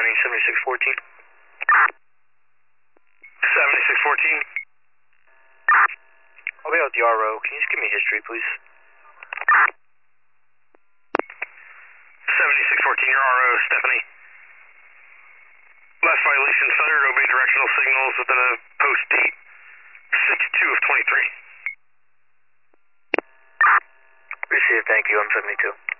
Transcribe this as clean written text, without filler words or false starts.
landing 7614. 7614. I'll be out the RO. Can you just give me history, please? 7614, your RO, Stephanie. Last violation, Thunder, obey directional signals within a post date 6/2 of 23. Receive, thank you, I'm 72.